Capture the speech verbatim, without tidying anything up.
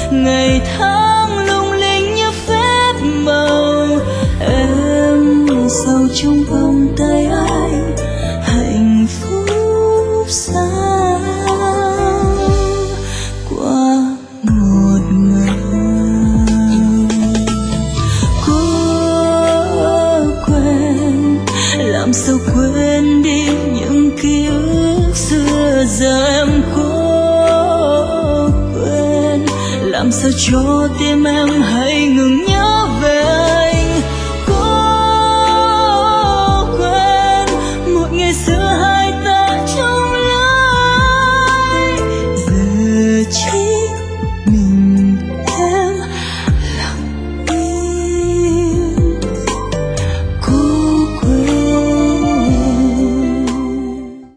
ngày tháng lung linh như phép màu. Em sâu trong vòng tay anh, hạnh phúc sao qua một ngày. Cố quên, làm sao quên đi những ký ức xưa, giờ em cố quên, làm sao cho tim em hãy ngừng nhớ.